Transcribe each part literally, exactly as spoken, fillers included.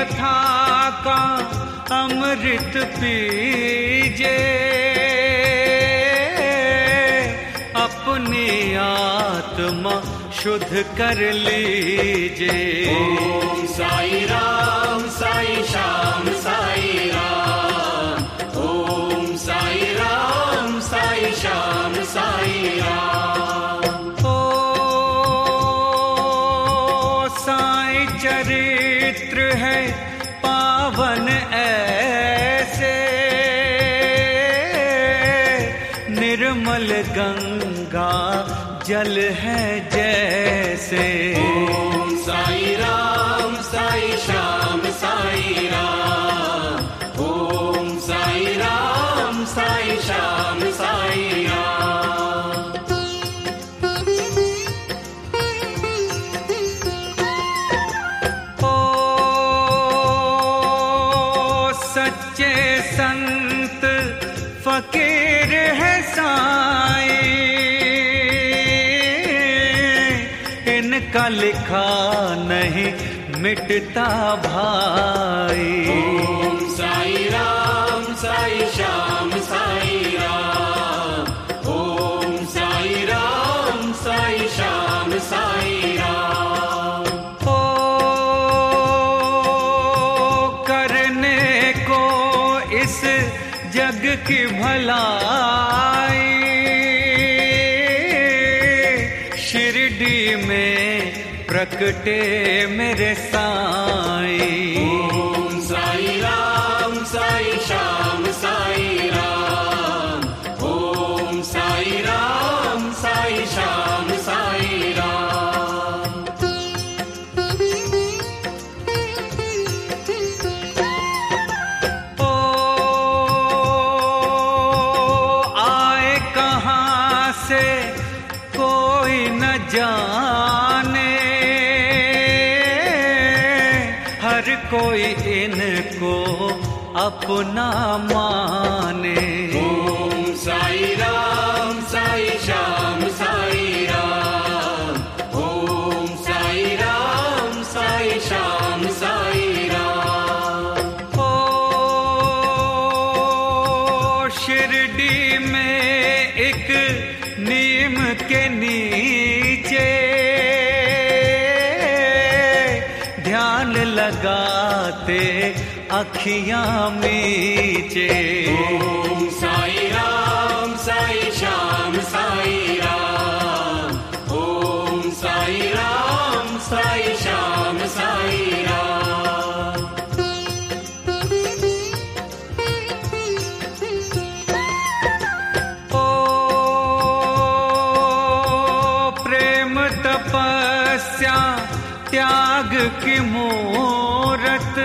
कथा का अमृत पीजे, अपनी आत्मा शुद्ध कर लीजे। ओम साई राम साई श्याम साई राम, ओम साई राम साई श्याम साई राम। ओ साई चरित्र है पावन ऐसे, निर्मल गंगा जल है जैसे। ओम साई राम साई श्याम साई राम, ओम साई राम साई श्याम साई राम। ओ सच्चे संत फकीर है साई, इनका लिखा नहीं मिटता भाई। ओम साई राम साई श्याम साई राम, ओम साई राम साई श्याम साई राम। ओ करने को इस जग की भलाई, शिरडी में प्रकटे मेरे साईं। ओम साई राम साई श्याम साई राम, ओम साई राम साई श्याम साई राम। ओ आए कहाँ से कोई न जाने, हर कोई इनको अपना माने। ओम साई राम साई श्याम साई राम, ओम साई राम साई श्याम साई राम। ओ शिरडी में एक नीम के नीचे ध्यान लगाते अखियां मीचे। ओम साई राम साई श्याम साई राम, ओम साई राम साई श्याम साई राम। ओ प्रेम तपस्या त्याग की मूरत,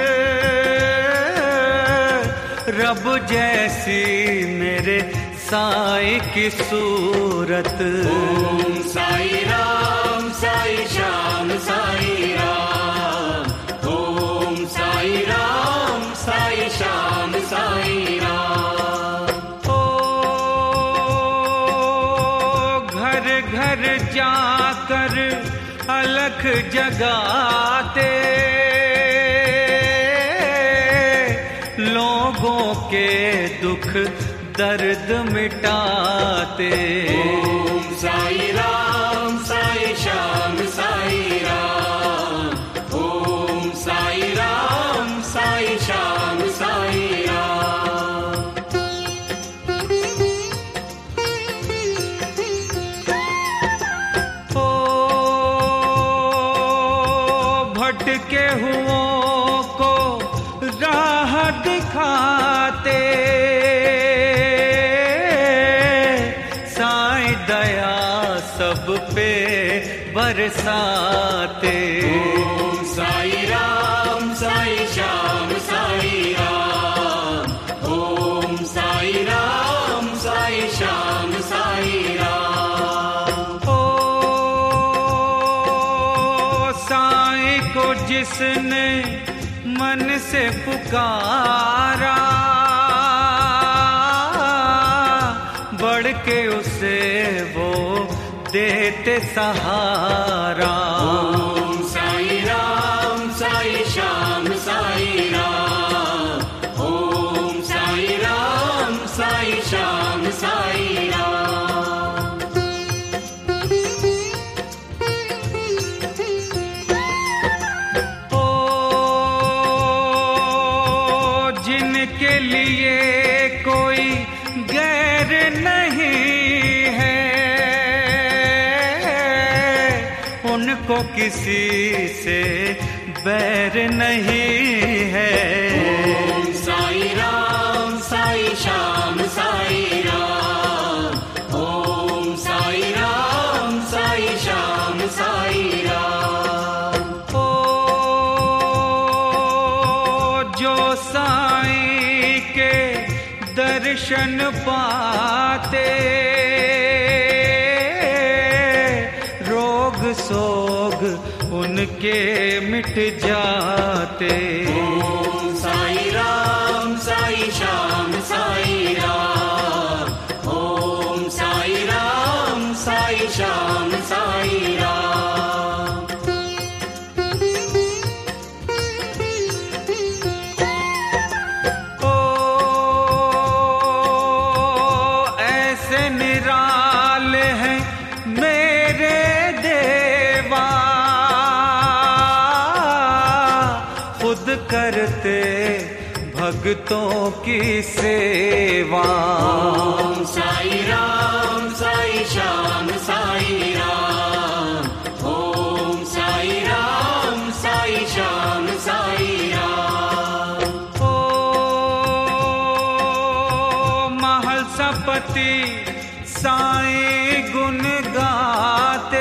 रब जैसी मेरे साईं की सूरत। ओम साई राम साई श्याम साई राम, ओम साई राम साई श्याम साई राम। ओ घर घर जाकर अलख जगाते, लोगों के दुख दर्द मिटाते। ओम साई राम साई श्याम साई राम, ओम साई राम साई श्याम साई राम। ओ भटके हुओं को राह दिखाते, साईं दया सब पे बरसाते। ओम साई राम साई श्याम साई राम, ओम साई राम साई श्याम साई राम। ओ साईं को जिसने मन से पुकारा, बढ़ के उसे वो देते सहारा। ओम साई राम साई श्याम साई को किसी से बैर नहीं है। ओम साई राम साई श्याम साई राम, ओम साई राम साई श्याम साई राम। ओ जो साईं के दर्शन पाते सोग उनके मिट जाते। ओम साई राम साई श्याम साई राम, ओम साई राम साई श्याम साई राम। ओ ऐसे निराले हैं मेरे करते भक्तों की सेवा। ओम साई राम साई श्याम साई राम, ओम साई राम साई श्याम साई राम। ओ महल सपति साईं गुण गाते,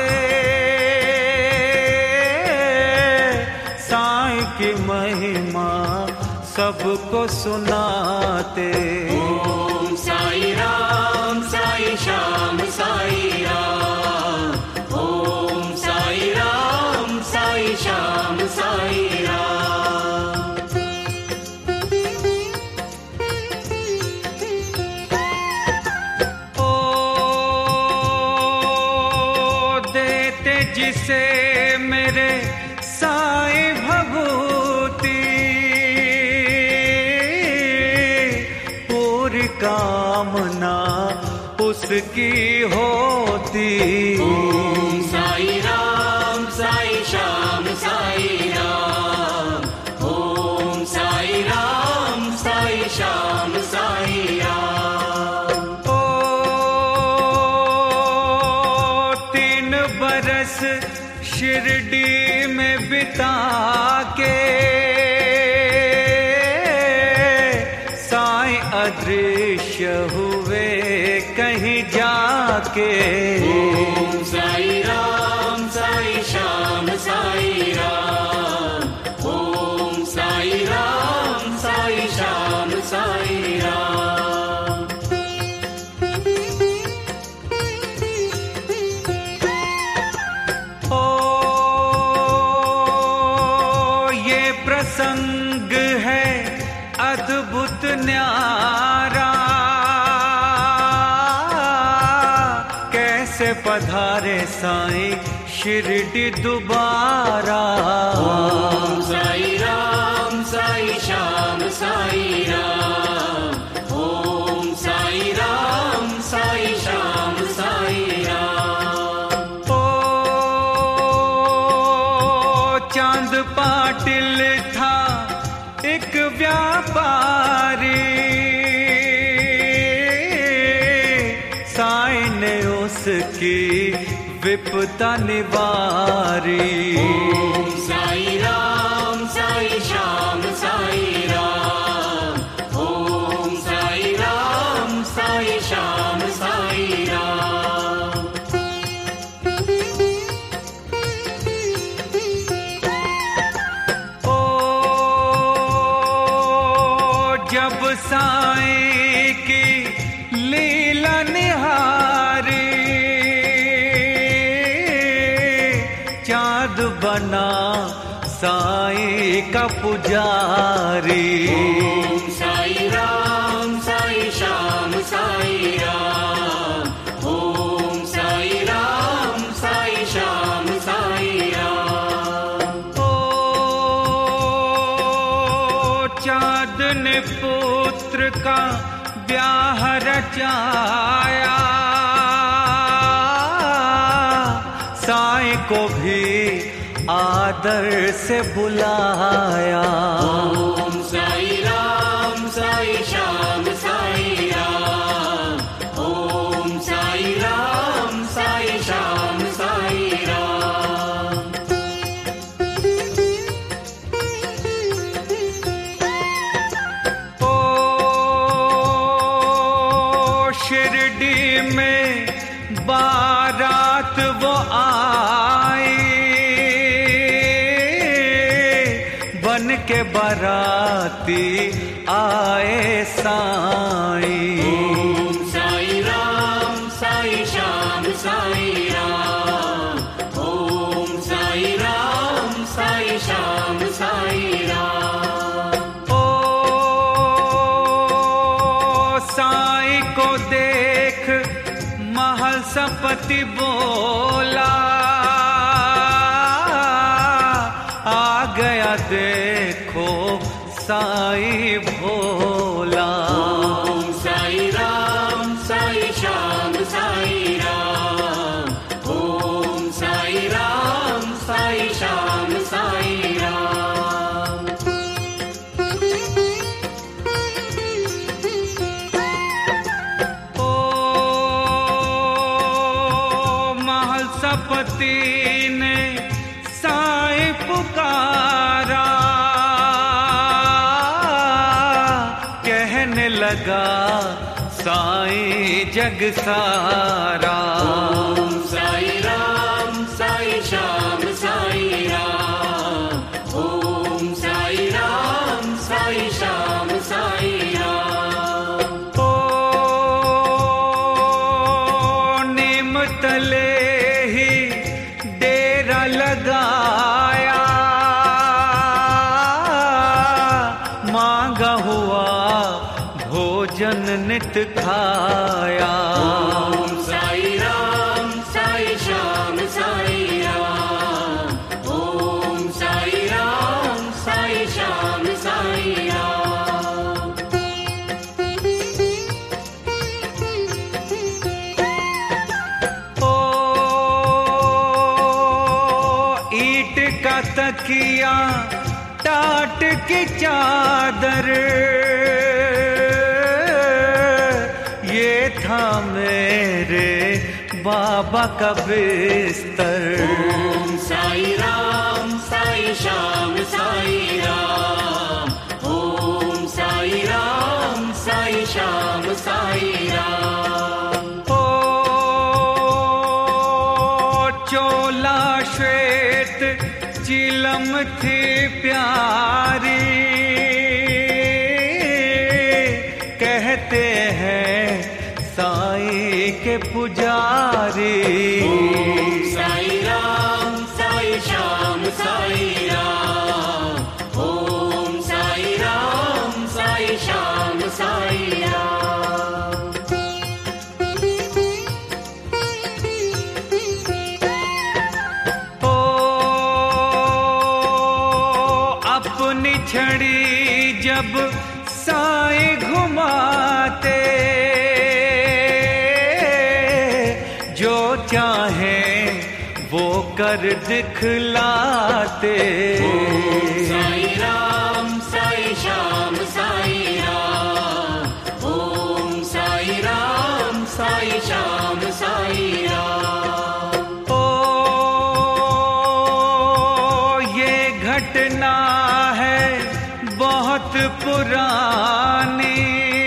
की महिमा सबको सुनाते। ओम साई राम साई श्याम साई राम, ओम साई राम साई श्याम साई राम। ओ देते जिसे मेरे साईं भभूति, पूरी कामना उसकी होती। ओम साई राम साई श्याम साई राम, ओम साई राम साई श्याम साई राम। ओ तीन बरस शिरडी में बिता के साईं अदृश्य हुए कहीं जाके। ओम साई राम साई श्याम साई राम, ओम साई राम साई श्याम साई राम। ओ ये प्रसंग है अद्भुत न्यारा, कैसे पधारे साईं शिरडी दोबारा। ओम साई राम साई श्याम साई राम, ओम साई राम साई श्याम साई राम। ओ चांद पाटिल था एक व्यापारी, साईं ने उसकी विपदा निवारी। ओम साई राम साई श्याम साई राम, ओम साई राम साई श्याम साई राम। ओ जब साईं की लीला निहारी, चाँद बना साईं का पुजारी। ओम साई राम साई श्याम साई राम, ओम साई राम साई श्याम साई राम। ओ चाँद ने पुत्र का ब्याह रचाया, साईं को भी आदर से बुलाया। ओम साई राम साई श्याम साई राम, ओम साई राम साई श्याम साई राम। बारात वो आई बन के बाराती आए साईं। ओम साई राम साई श्याम साई राम, ओम साई राम साई श्याम साई राम। ओ साईं को देख महल सपति बोला, आ गया देखो साईं भोला। ओम साई राम साई श्याम साई राम, ओम साई राम साई श्याम साई राम। ओ महल सपति ने साईं पुकारा, कहने लगा साईं जग सारा। ओम साई राम साई श्याम साई राम, ओम साई राम साई श्याम साई राम। ओ नीम तले ही डेरा लगाया, मांगा हुआ भोजन नित खाया। ओम साई राम साई श्याम साई राम, ओम साई राम साई श्याम साई राम। ओ ईंट का तकिया टाट की चादर, ये था मेरे बाबा का बिस्तर। ओम साई राम साई श्याम साई राम, ओम साई राम साई श्याम साई राम। ओ चोला श्वेत चिलम थी प्यारी, कहते हैं साईं के पुजारी। ओम साई राम साई श्याम साई राम, ओम साई राम साई श्याम साई राम। ओ अपनी छड़ी जब साईं घुमाते, जो चाहे वो कर दिखलाते। ओम साई राम साई श्याम साई राम, ओम साई राम साई श्याम साई राम। ओ ये घटना है बहुत पुरानी,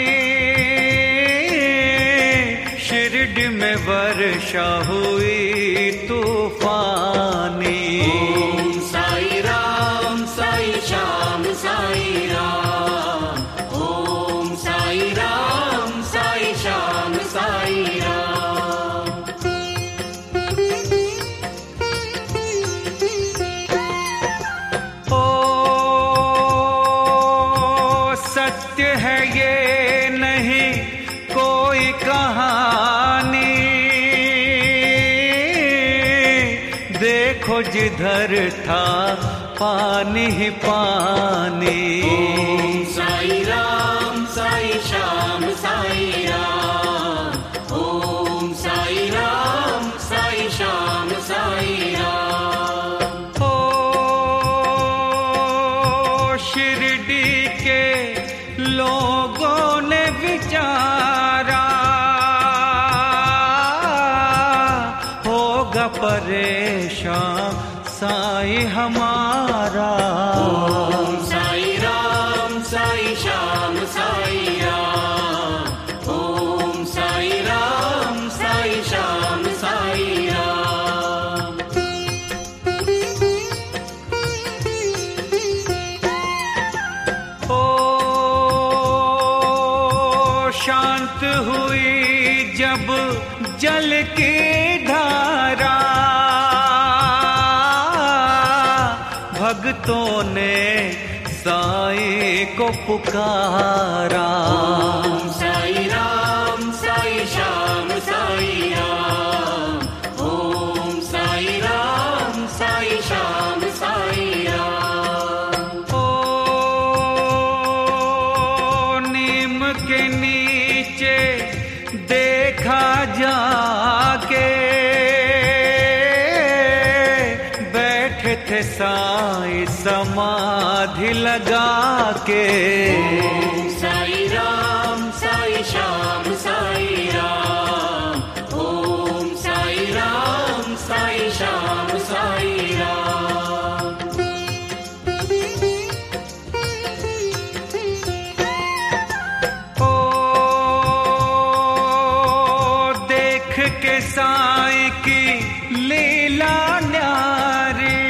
शिरडी में वर्षा हुई तूफानी। ओम साई राम साई श्याम साई राम, ओम साई राम साई श्याम साई राम। ओ सत्य है ये नहीं कोई कहानी, देखो जिधर था पानी ही पानी। ओम साई राम साई श्याम साई राम, ओम साई राम साई श्याम साई राम। ओ शिरडी के लोगों ने विचारा, होगा परेशान साईं हमारा। ओम साई राम साई श्याम साई राम, ओम साई राम साई श्याम बात हुई जब जल की धारा, भक्तों ने साईं को पुकारा। ओम साई राम साई श्याम साई राम, ओम साई राम साई श्याम साई राम। ओ नीम के नीचे देखा जाके, बैठे थे साईं समाधि लगा के। ओम साई राम साई श्याम साई राम, ओम साई राम साई श्याम साई राम। ओ देख के साईं की लीला न्यारी,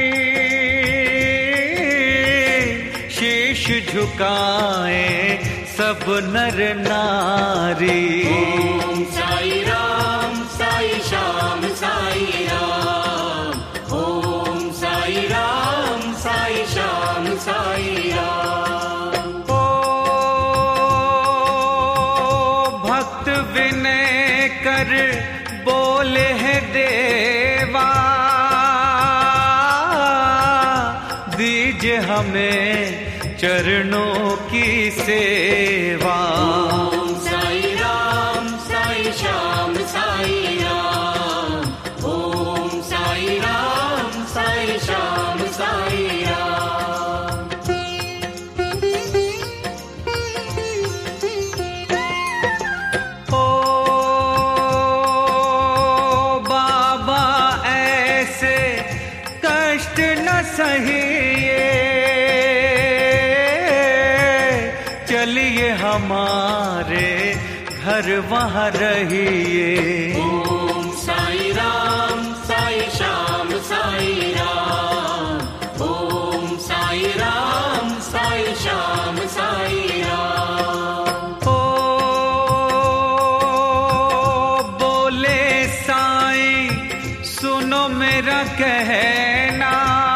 शीश झुकाए सब नर नारी। ओम साई राम साई श्याम साई राम, ओम साई राम साई श्याम साई राम। ओ भक्त विनय कर बोले है देवा, दीजिए हमें चरणों की सेवा। ओम साई राम साई श्याम साई राम, ओम साई राम साई श्याम साई राम। ओ बाबा ऐसे कष्ट न सहिए, चलिए हमारे घर वहाँ रहिए। ओम साई राम साई श्याम साई राम, ओम साई राम साई श्याम साई राम। ओ बोले साईं सुनो मेरा कहना,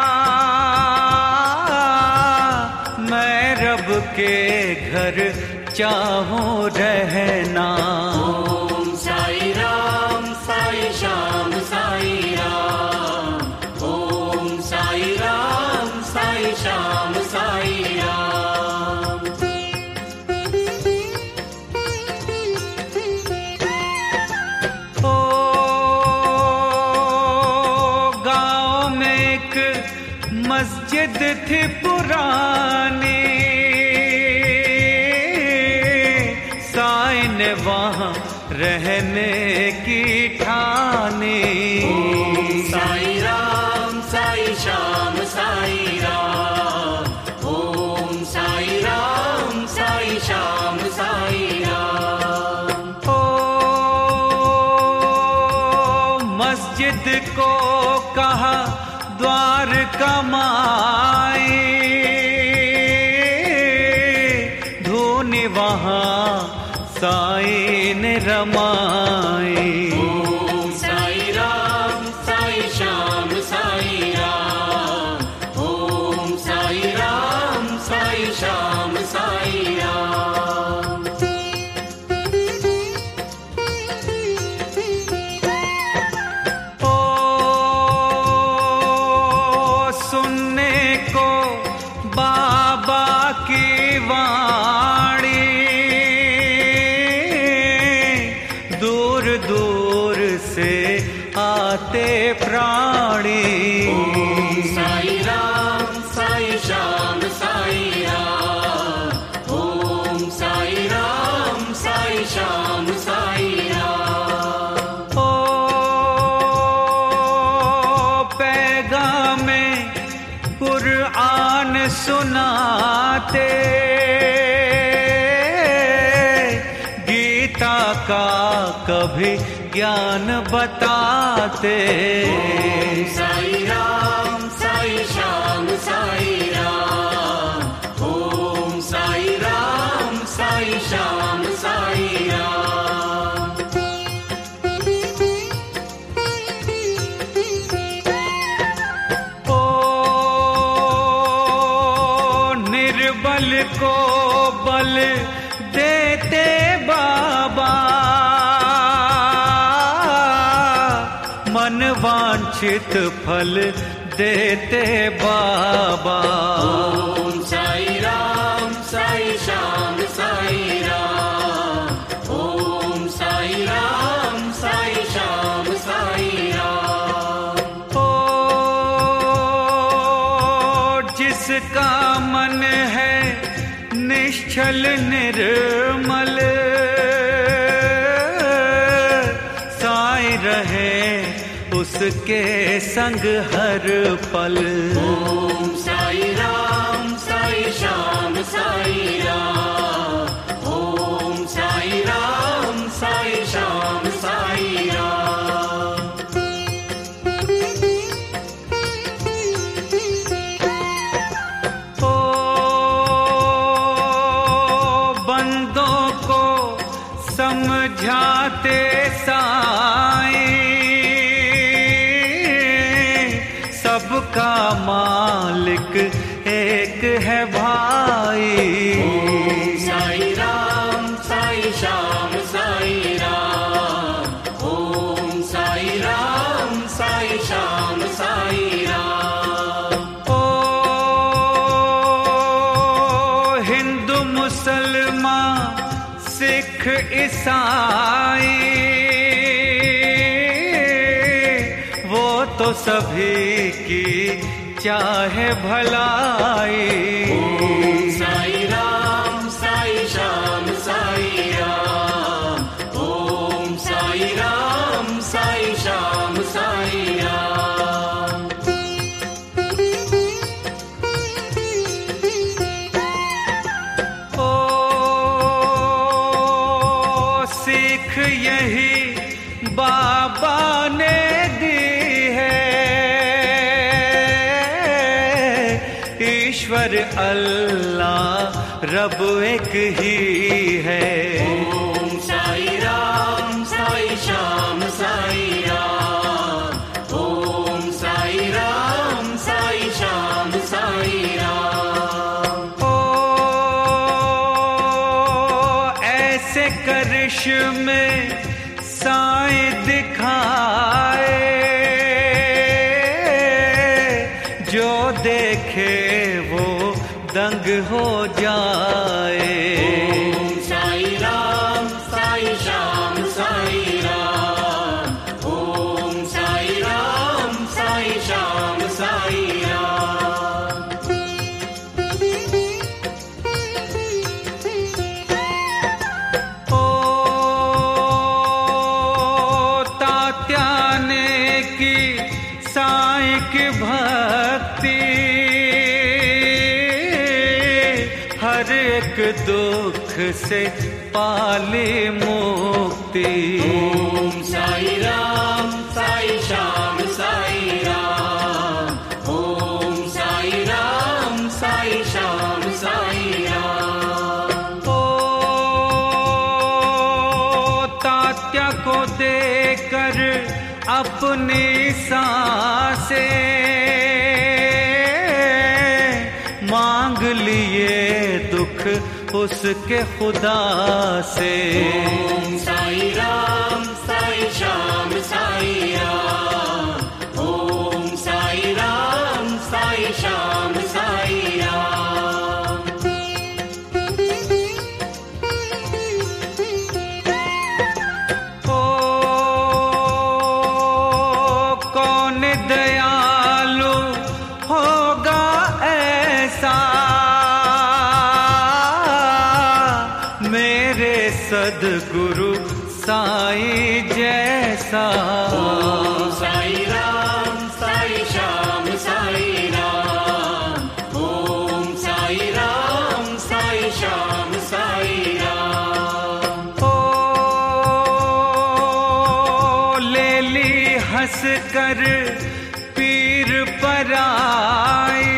मैं रब के घर चाहूं रहना। ओम साई राम साई श्याम साई राम, ओम साई राम साई श्याम साई राम। ओ गाँव में एक मस्जिद थी पुरानी, साईं ने वहाँ रहने की ठानी। ओम साई राम साई श्याम साई राम, ओम साई राम साई श्याम साई राम। ओ मस्जिद को कहा द्वार कमाई, धूनी वहाँ साईं ने रमाई। ओम साई राम साई श्याम साई राम, ओम साई राम साई श्याम साई राम। ओ सुनने को बाबा की वाणी, दूर दूर से आते प्राणी। ओम साई राम साई श्याम साई राम, ओम साई राम साई श्याम साई राम। ओ पैगामे कुरान सुनाते, गीता का कभी ज्ञान बताते। ओम साई राम साई श्याम साई राम, ओम साई राम साई श्याम साई राम। निर्बल को बल देते बाबा, मन वांछित फल देते बाबा। ओम साई राम साई श्याम साई राम। ओम साई राम साई श्याम साई राम। ओ जिसका मन है निश्चल निर्मल, साई रहे उसके संग हर पल। ओम साई राम साई श्याम साई राम। ओम साई राम साई श्याम साई राम। ओ बंदों को समझाते साईं, सबका मालिक एक है भाई। ओम साई राम साई श्याम साई राम। ओम साई राम साई श्याम साई राम। ओ हिंदू मुसलमान सिख ईसाई, वो तो सभी की चाहे भलाई। ओम साई राम साई श्याम साई राम। ओम साई राम साई श्याम साई राम। ओ सीख यही बाबा ने दी है, ईश्वर अल्लाह रब एक ही है। ओम साई राम साई श्याम साई राम। ओम साई राम साई श्याम साई राम। ओ ऐसे करिश्मे साईं दिखाए, जो देखे वो दंग हो जाए। ओम साई राम साई श्याम साई राम। ओम साई राम साई श्याम साई राम। ओ तात्याने की साईं की भक्ति, हर एक दुख से पाली मुक्ति। ओम साई राम साई श्याम साई राम। ओम साई राम साई श्याम साई राम। ओ तात्या को देकर अपनी सांसें, मांग लिए दुख उसके खुदा से। ओम साई राम साई श्याम साई राम। ओम साई राम साई श्याम साई राम। ओ कौन दयालु होगा ऐसा, मेरे सद्गुरु साईं जैसा। ओम साई राम साई श्याम साई राम। ओम साई राम साई श्याम साई राम। ओ ले ली हंस कर पीर पर आई,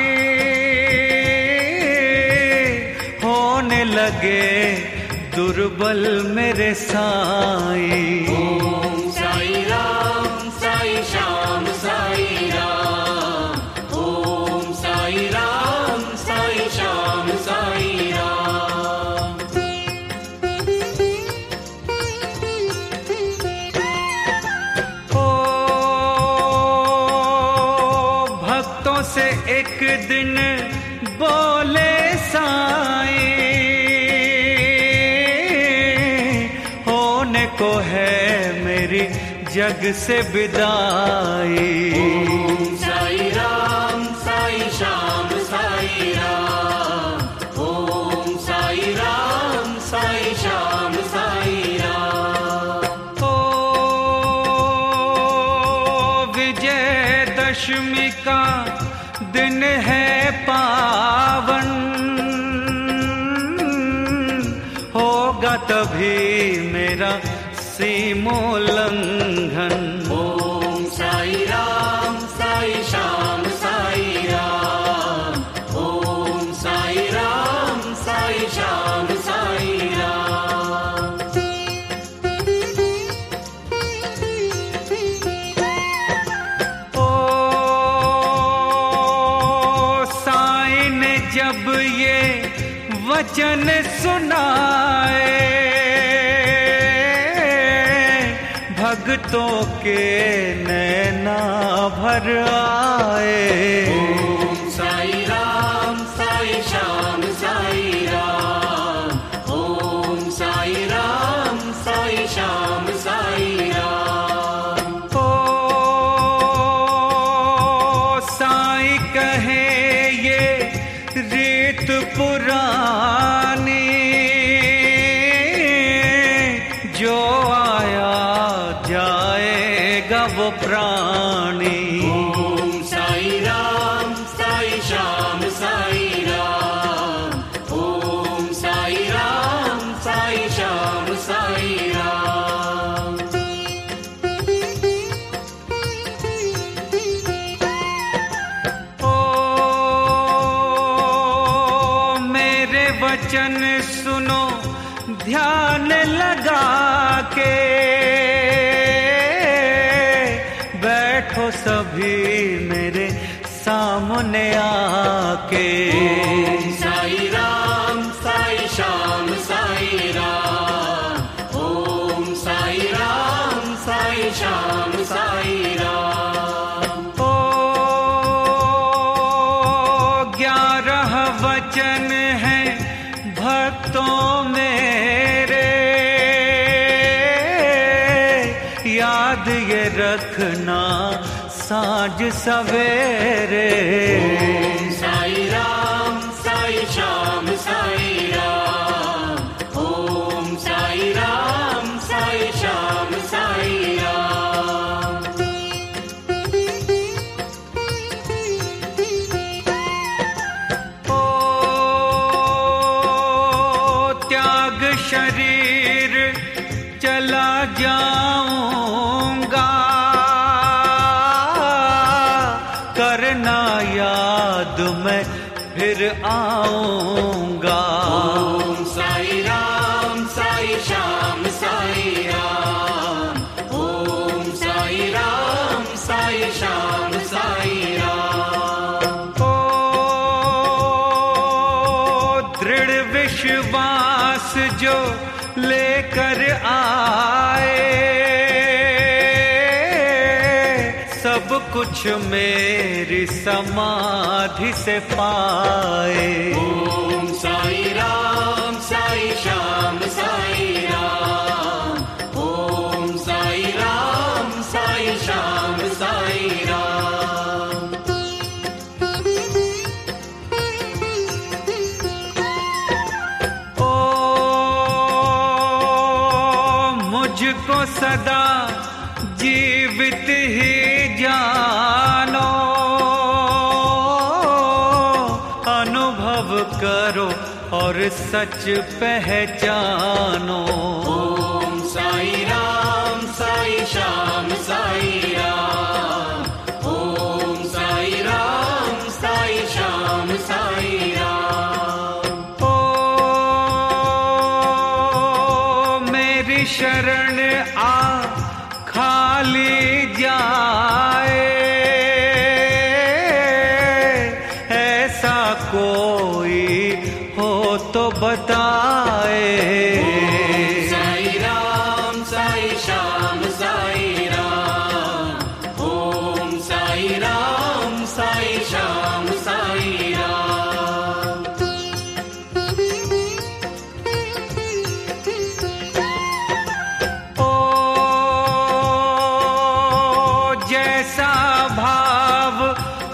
होने लगे दुर्बल मेरे साईं। ओम साई राम साई श्याम साई राम। ओम साई राम साई श्याम साई बोले साईं, होने को है मेरी जग से विदाई। ओम साई राम साई श्याम साई राम, ओम साई राम साई श्याम साई राम। ओ विजयदशमी का दिन है पावन, होगा तभी मेरा सीमोल्लंघन। ओम साई राम साई श्याम साई राम, ओम साई राम साई श्याम साई राम। ओ साईं ने जब ये वचन सुनाए, भक्तों के नैना भर आए। ओम साई राम साई श्याम साई राम, ओम साई राम साई श्याम साई राम। ओ साईं कहे ये रीत पुरानी, जो आया जाएगा वो प्राणी। ओम साई राम साई श्याम साई राम, ओम साई राम साई श्याम साई राम। ओ मेरे वचन सुनो ध्यान लगा के, बैठो सभी मेरे सामने आके। ओम साई राम साई श्याम साई राम, ओम साई राम साई श्याम साई राम। ओ ग्यारह वचन हैं भक्तों मेरे, याद ये रखना साँझ सवेरे। ओम साई राम साई श्याम साई राम, ओम साई राम साई श्याम साई राम। ओ त्याग शरीर चला जाऊंगा, करना याद मैं फिर आऊंगा। ओम साई राम साई श्याम साई राम, ओम साई राम साई श्याम साई राम। ओ दृढ़ विश्वास जो लेकर आए, सब कुछ मेरी समाधि से पाए। ओम साई राम साई श्याम साई राम, ओम साई राम साई श्याम साई राम। ओ मुझको सदा जीवित ही जानो, अनुभव करो और सच पहचानो। ओम साई राम साई श्याम साई राम, ओम साई राम साई श्याम साई राम। ओ मेरी शरण आ खाली जाए, ऐसा कोई हो तो बताए। ओम साई राम साई श्याम साई राम, ओम साई राम साई श्याम साई राम।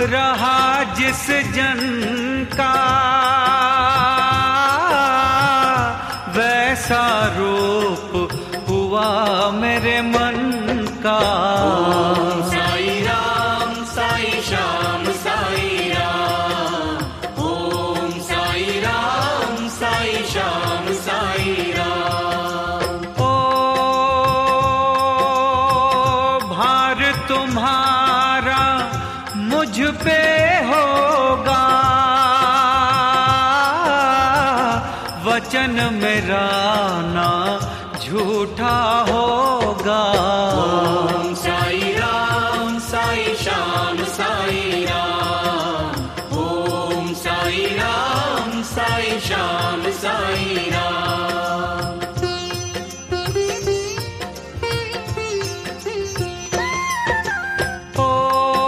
रहा जिस जन का, वैसा रूप हुआ मेरे मन का। ओम साई राम साई श्याम साई राम, ओम साई राम साई श्याम साई राम। ओ भार तुम्हारा मुझ पे होगा, वचन मेरा ना झूठा होगा। ओम साई राम साई श्याम साई राम, ओम साई राम साई श्याम साई राम। ओ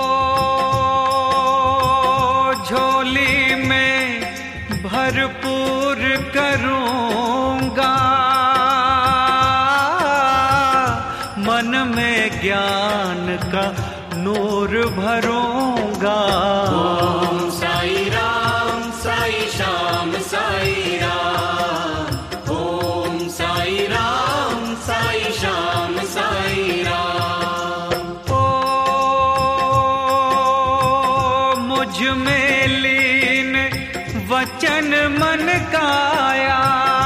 झोली में भरपूर करूंगा, मन में ज्ञान का नूर भरूंगा। ओम साई राम साई श्याम साई राम, ओम साई राम साई श्याम साई राम। ओ मुझ में लीन वचन मन काया,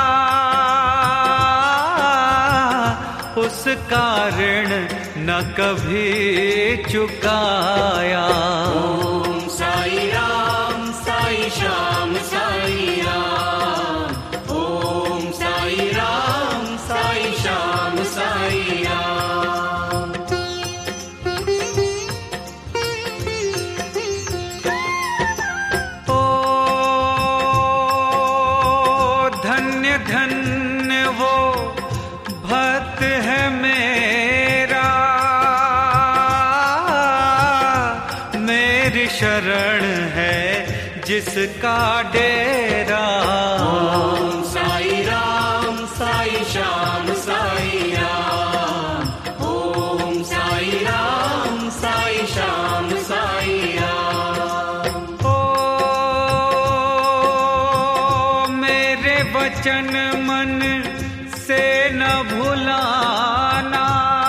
उसका ऋण न कभी चुकाया। ओम साई राम साई श्याम साई राम, ओम साई राम साई श्याम साई राम। ओ धन्य धन्य वो भक्त है मेरा, मेरी शरण है जिसका डेरा। ओम साई राम साई श्याम साई राम, ओम साई राम साई श्याम साई राम। ओ मेरे वचन मन से न भुलाना,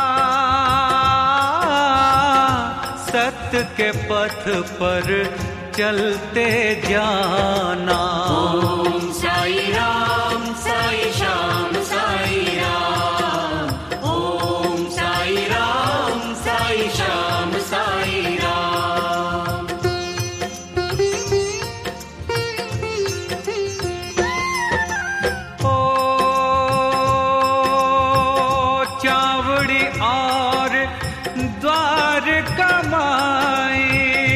सत्य के पथ पर चलते जाना। ओम साई राम साई श्याम साई राम, ओम साई राम साई श्याम साई राम। ओ चावड़ी और द्वार कमाई,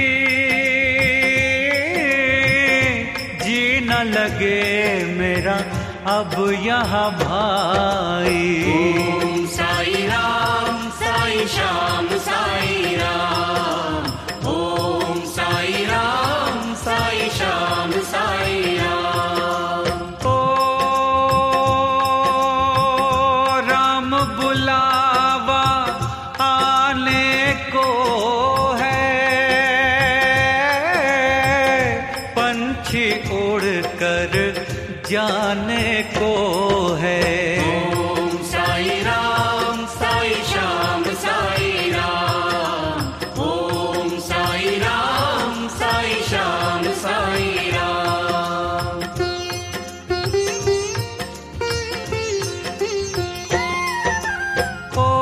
जी न लगे मेरा अब यहाँ भाई। ओम साई राम साई श्याम साई राम, ओम साई राम साई श्याम साई राम। ओ राम बुलावा आने को है, पंछी उड़कर जाने को है। ओम साई राम साई श्याम साई राम, ओम साई राम साई श्याम साई राम। ओ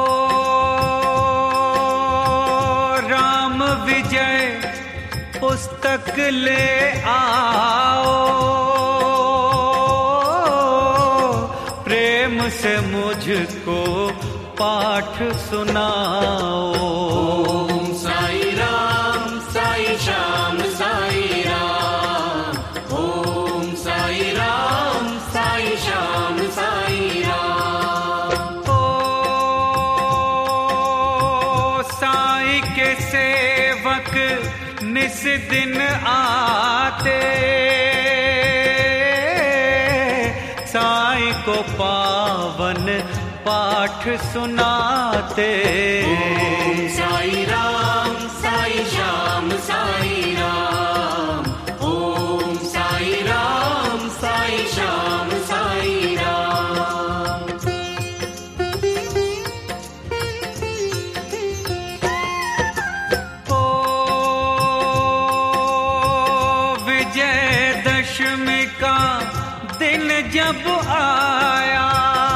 राम विजय पुस्तक ले आओ, प्रेम से मुझको पाठ सुनाओ। ओम साई राम साई श्याम साई राम, ओम साई राम साई श्याम साई राम। ओ साई के सेवक निस दिन आते, साई को पावन पाठ सुनाते। ओम साई राम साई श्याम साई राम, दशमी का दिन जब आया,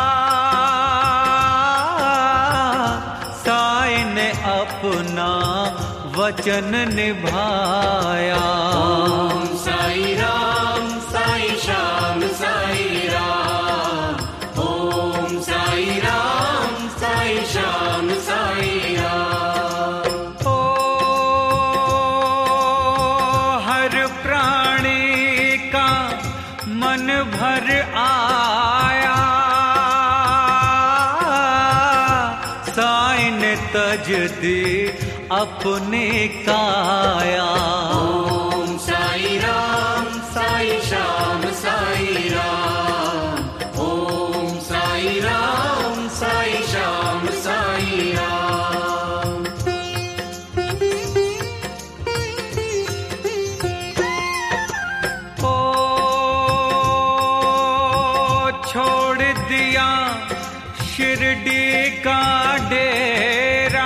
साईं ने अपना वचन निभाया। ओम साई राम साई श्याम साई राम, ओम साई राम साई श्याम साई राम। ओ हर प्राणी का मन भर आया, साईं ने तज दी अपने काया। ओम साई राम साई श्याम साई राम, ओम साई राम साई श्याम साई राम। ओ छोड़ दिया शिरडी का डेरा,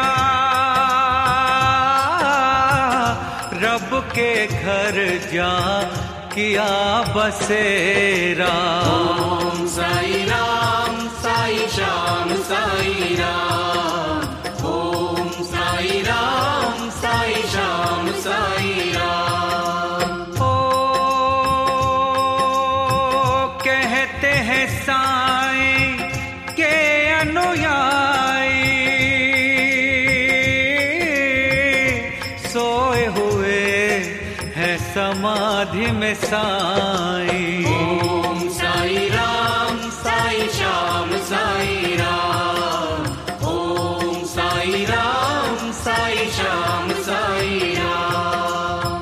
रब के घर जा किया बसेरा। ओम साई राम साई श्याम साई राम, ओम साई राम साई श्याम साई राम। ओ कहते हैं साईं के अनुयायी, सोए हुए है समाधि में साईं। ओम साई राम साई श्याम साई राम, ओम साई राम साई श्याम साई राम।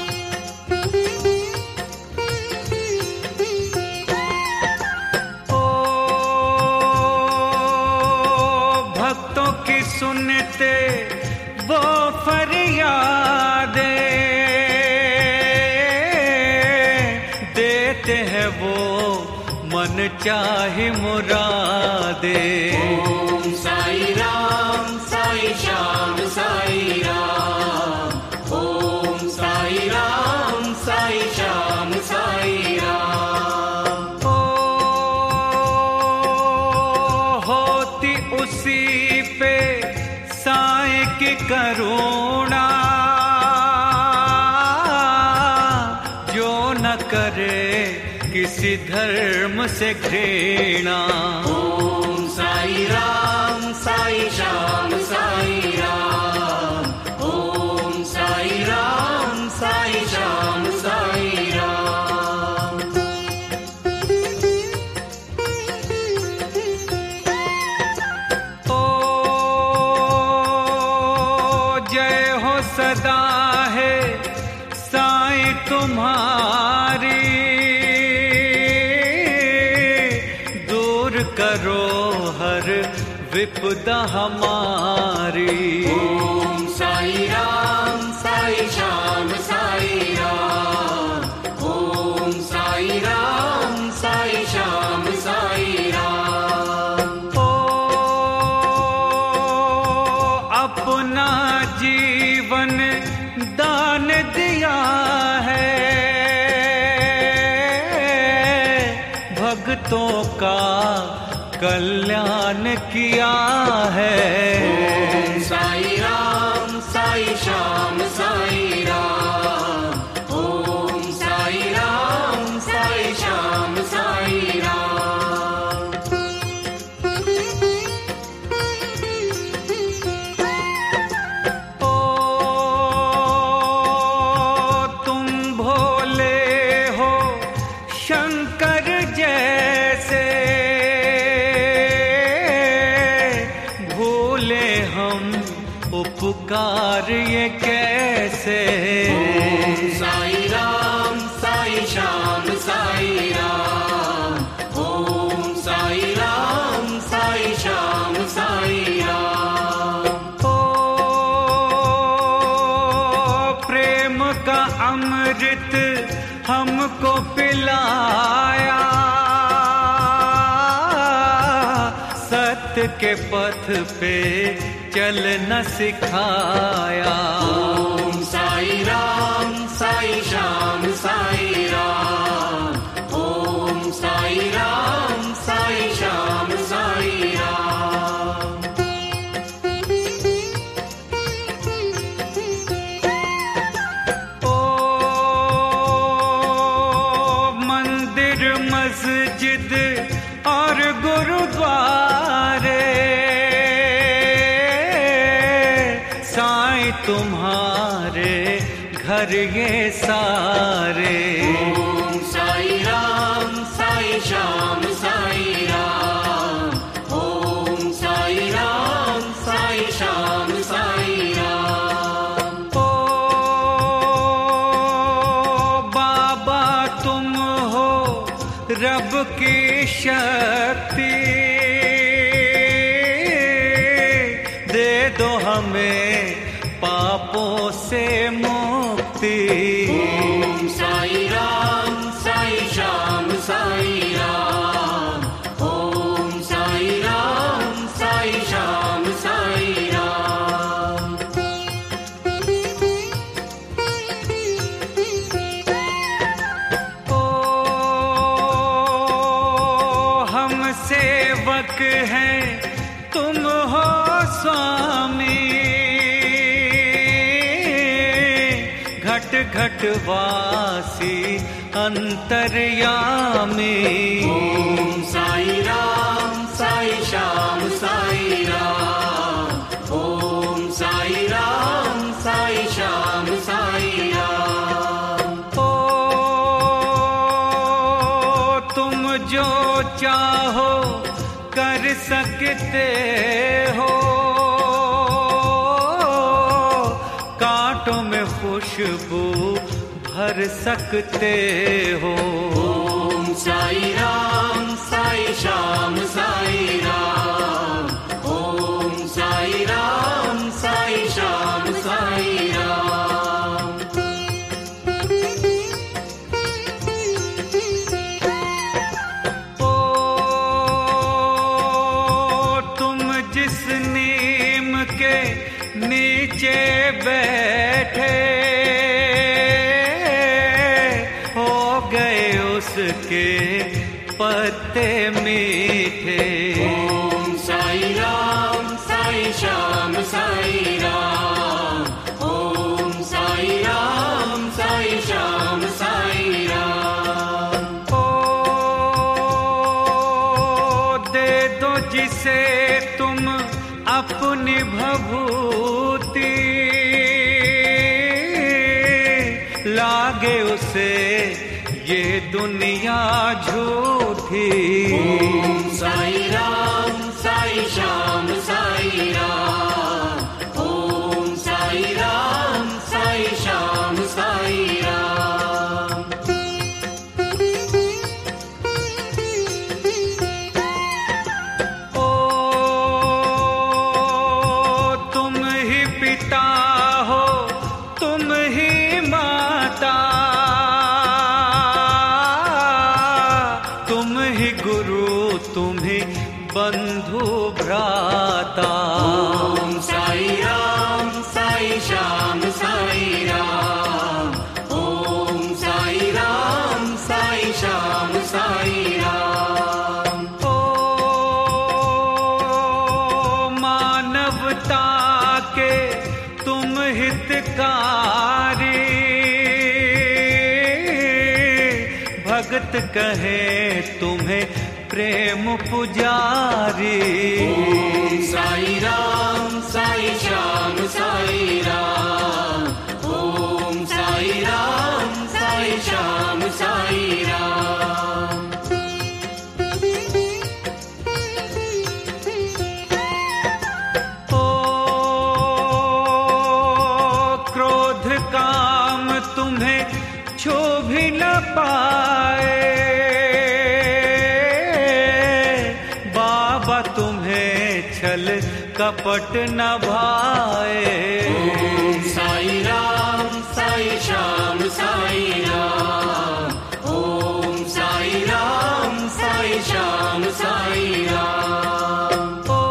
ओ भक्तों की सुनते वो फरियादे, देते हैं वो मन चाहे मुरादे। ओम साई राम साई श्याम साई राम, ओम साई राम साई श्याम साई राम। ओ होती उसी पे साईं की करुणा, जो न करे किसी धर्म से घृणा। ओम साई राम साई श्याम साई राम, ओम साई राम साई श्याम साई राम। ओ जय हो सदा है साईं तुम्हारी, दूर करो हर विपदा हमारी। ओम साई राम साई श्याम साई राम, ओम साई राम साई श्याम साई राम। ओ अपना जीवन दान दिया है, भक्तों का कल्याण किया है। ओम साई राम साई श्याम साई राम, ओम साई राम साई श्याम साई राम। ओ तुम भोले हो शंकर जैसे, भूले हम उपकार ये कैसे। ओम साई राम साई श्याम साई राम, ओम साई राम साई श्याम साई राम। ओ प्रेम का अमृत हमको पिलाया, सत्य के पथ पे चलना सिखाया। ओम साई राम साई श्याम साई राम, मंदिर मस्जिद और गुरुद्वारे, साईं तुम्हारे घर ये सारे। ओम साई राम साई श्याम साई राम, ओम साई राम साई श्याम साई राम। ओ बाबा तुम हो रब की शक्ति, दे दो हमें पापों से मुक्ति। ओम साई राम साई श्याम साई राम, ओम साई राम साई श्याम साई राम। ओ हम सेवक हैं तुम हो स्वामी, घट घट वासी अंतर्यामी। ओम साई राम साई श्याम साई राम, ओम साई राम साई श्याम साई राम। ओ तुम जो चाहो कर सकते हो, कांटों में खुशबू भर सकते हो। ओम साई राम साई श्याम साई राम, ओम साई राम साई श्याम साई राम। ओ तुम जिस नीम के नीचे बैठे, हो गए उसके पत्ते मीठे। ओम साई राम साई श्याम साई राम, ओम साई राम साई श्याम साई राम। ओ दे दो जिसे तुम अपनी भभूति, लागे उसे ये दुनिया झूठी। ओम साई राम साई श्याम साई राम, ओम साई राम साई श्याम साई राम। ओ तुम ही पिता हो तुम ही माता, तुम ही गुरु तुम ही बंधु भ्राता। ओम साई राम साई श्याम साई राम, ओम साई राम साई श्याम साई राम। ओ मानवता के तुम हितकारी, भगत कहे तुम्हें प्रेम पुजारी। ओम साई राम साई श्याम साई राम, ओम साई राम साई श्याम साई राम। ओ क्रोध काम तुम्हें छू भी न पाए, बाबा तुम्हें छल कपट न भाए। ओम साई राम साई श्याम साई राम, ओम साई राम साई श्याम साई राम। ओ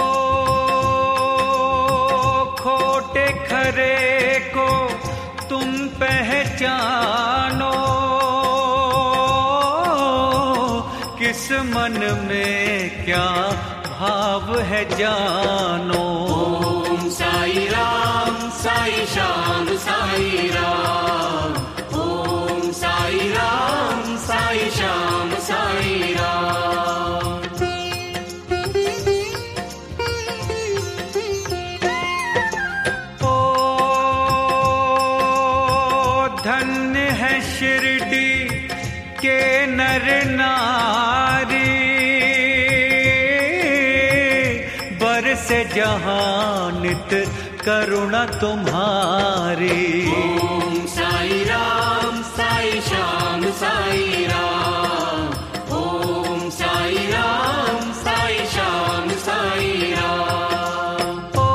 खोटे खरे को तुम पहचानो, किस मन में क्या भाव है जानो। ओम साई राम साई श्याम साई राम, ओम साई राम साई श्याम नर नारी बरसे जहां नित करुणा तुम्हारी। ओम साई राम साई श्याम साई राम, ओम साई राम साई श्याम साई राम। ओ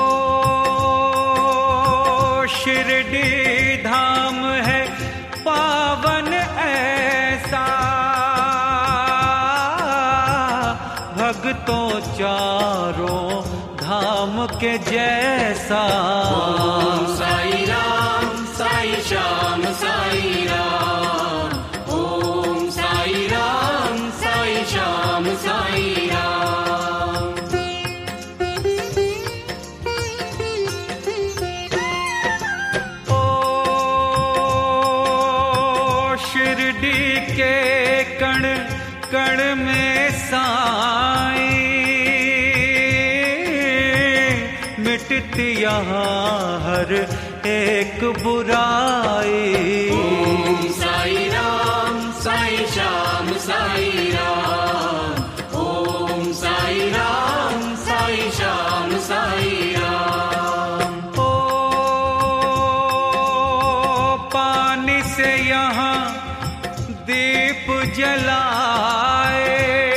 शिरडी धाम है पावन ऐसा, भक्तों चारों धाम के जैसा। ओम साई राम साई श्याम साई राम, ओम साई राम साई श्याम साई राम। ओ शिरडी के कण कण में साईं, मिटती यहाँ हर एक बुराई। ओम साई राम साई श्याम साई राम, ओम साई राम साई श्याम साई राम। ओ पानी से यहाँ दीप जलाए,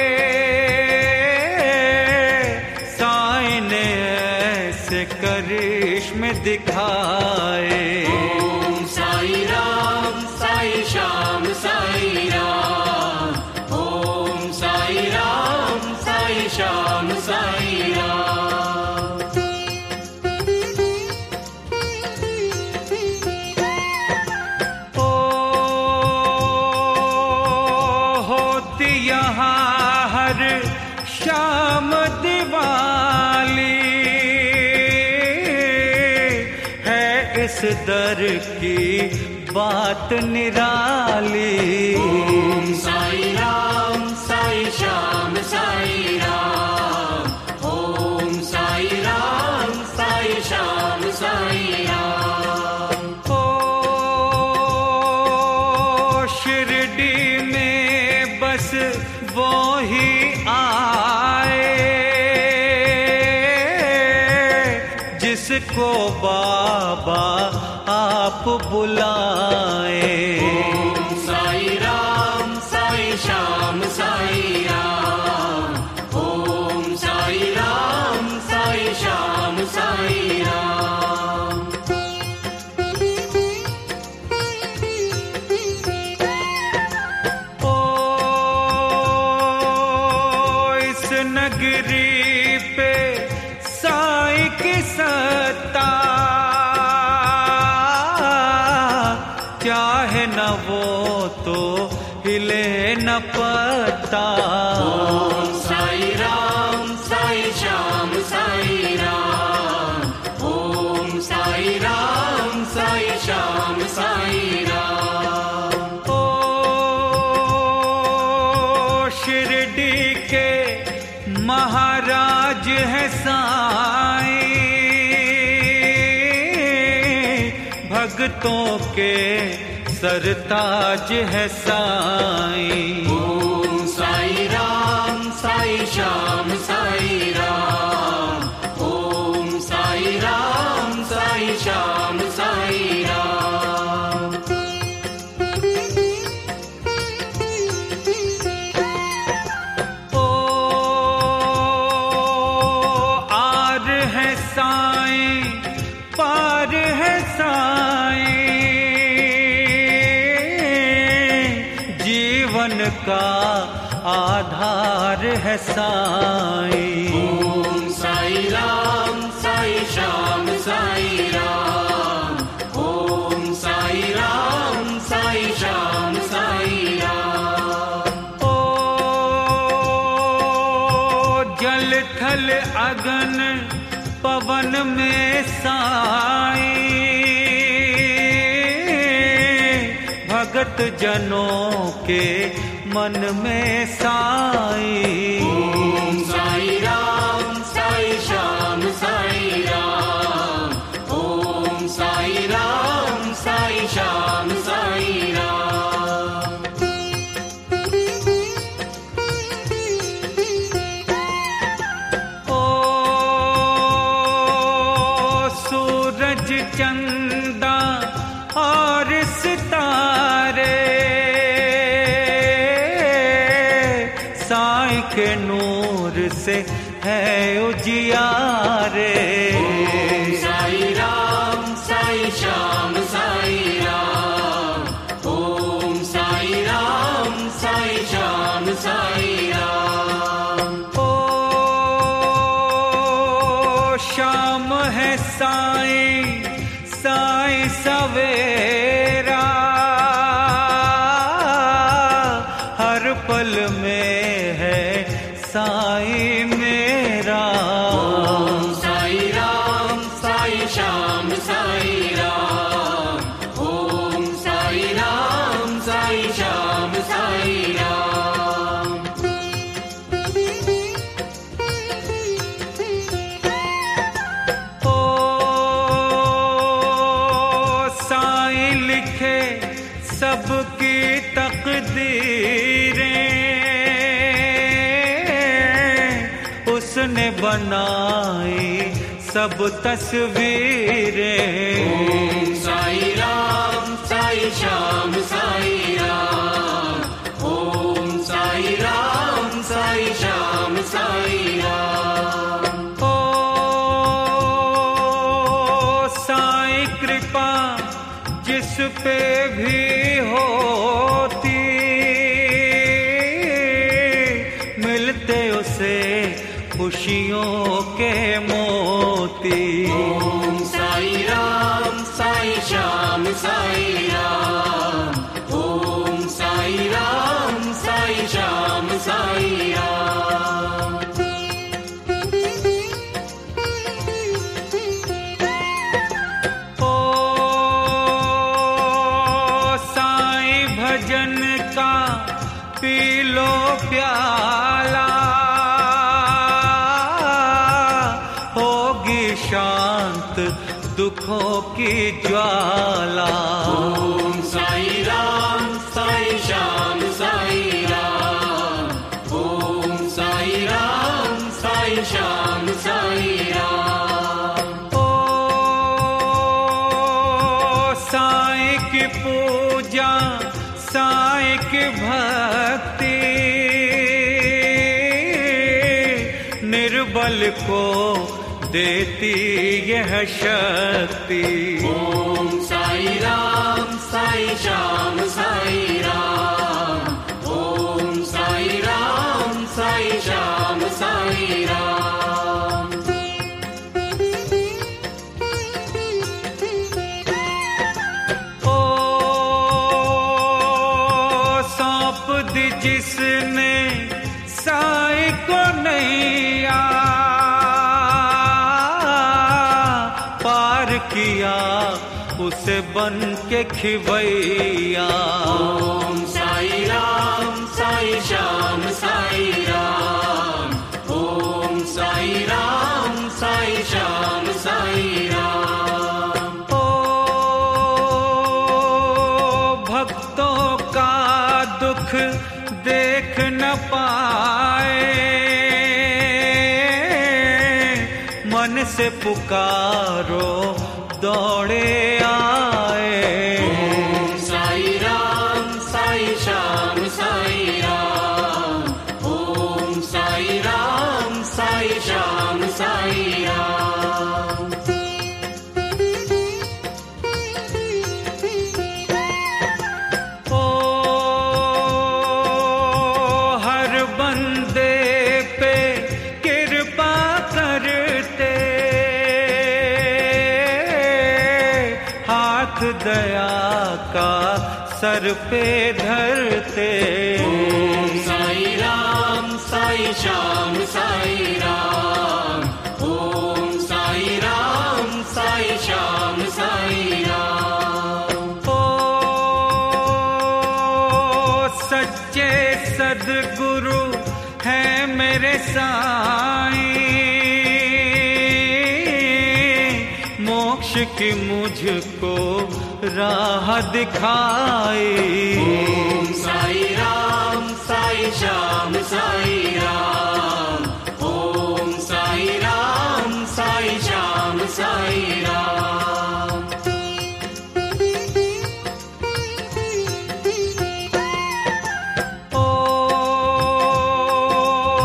साईं ने ऐसे करिश्मे दिखाए। ओम साई राम साई श्याम साई राम, ओम साई राम साई श्याम साई राम। ओ होती यहाँ हर शाम दिवाली, इस दर की बात निराली। ओम साई राम साई श्याम साई राम, ओम साई राम साई श्याम साई राम। ओ शिरडी में बस वो ही आए, जिसको बाबा आप बुलाए। ओम साई राम साई श्याम साई राम, ओम साई राम साई श्याम साई राम। ओ इस नगरी पे साईं की सत्ता, चाहे न वो तो हिले न पता। ओम साई राम साई श्याम साई राम, ओम साई राम साई श्याम साई राम। ओ शिरडी के महाराज है साईं, भक्तों के सरताज है साईं। ओम साई राम साई श्याम साई राम, ओम साई राम साई श्याम साई राम। ओ आर है साईं पार है साईं, जीवन का आधार है साईं। ओम साई राम साई श्याम साई राम, ओम साई राम साई श्याम साई राम। ओ जल थल अगन पवन में साईं, भगत जनों के मन में साईं। ओम साई राम साई श्याम साई राम, ओम साई राम साई श्याम साई राम। साईं के नूर से है उजियारे। ओम साई राम साई श्याम साई राम, ओम साई राम साई श्याम साई राम। ओ श्याम है साईं साईं सवेरा, हर पल में है साईं मेरा। ओम साई राम साई श्याम साई राम, ओम साई राम साई श्याम साई राम। ओ साईं लिखे सबकी तकदीरें, उसने बनाई सब तस्वीरें। ओम साई राम साई श्याम साई राम, ओम साई राम साई श्याम साई राम। ओ साईं कृपा जिस पे भी होती, मिलते उसे खुशियों के मोती। ओम साई राम साई श्याम साई राम, ओम साई राम साई श्याम साई राम। ओ साईं भजन का पी लो प्याला, होगी शांत दुखों की ज्वाला। ओम साई राम साई श्याम साई राम, ओम साई राम साई श्याम साई राम। ओ साईं की पूजा साईं की भक्ति, निर्बल को देती यह शक्ति। ओम साई राम साई श्याम साई राम, ओम साई राम साई श्याम साई राम। ओ सौंप दी जिसने साईं को नैया, पार किया उसे बन के खिवैया। ओम साई राम साई श्याम साई राम, ओम साई राम साई श्याम साई राम। ओ भक्तों का दुख देख न पाए, मन से पुकारो दौड़े आए। ओम साई राम साई श्याम साई राम, ओम साई राम साई श्याम साई राम। ओ हर बंदे पे कृपा करते, हाथ दया का सर पे धरते। ओम साई राम साई श्याम साई राम, ओम साई राम साई श्याम साई राम। ओ सच्चे सद्गुरु है मेरे साईं, मोक्ष की मुझको राह दिखाई। ओम साई राम साई श्याम साई राम, ओम साई राम साई श्याम साई राम। ओ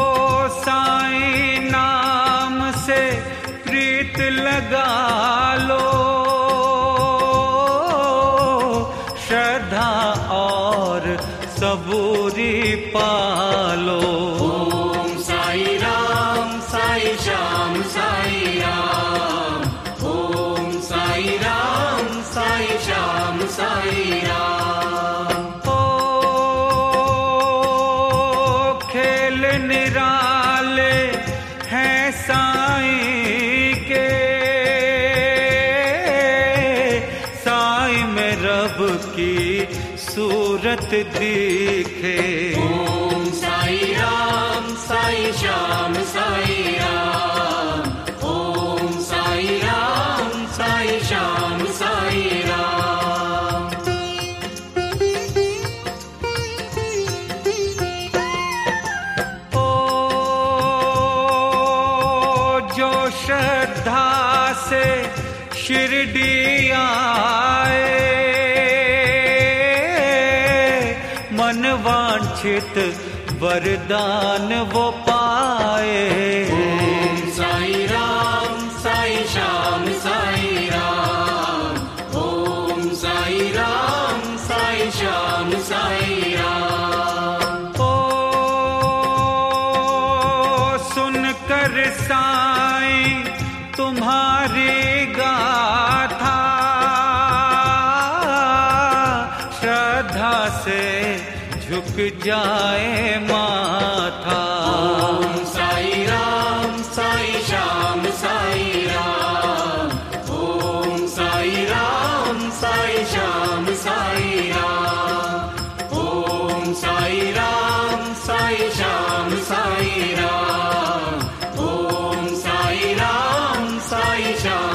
सबूरी पालो। ओम साई राम साई श्याम साई राम। ओम साई राम साई श्याम साई राम। ओ खेल निराले हैं साईं के, साईं में रब की सूरत दिखे। ओम साई राम साई श्याम साई राम। ओम साई राम साई श्याम साई राम। ओ जो श्रद्धा से शिरडी आए, मन वांछित वरदान वो पाए। ओम साई राम साई श्याम साई राम। ओम साई राम साई श्याम साई राम। ओ सुनकर साईं तुम्हारी गाथा, श्रद्धा से झुक जाए माथा। ओम साई राम साई श्याम साई राम। ओम साई राम साई श्याम साई राम। ओम साई राम साई श्याम साई राम। ओम साई राम साई श्याम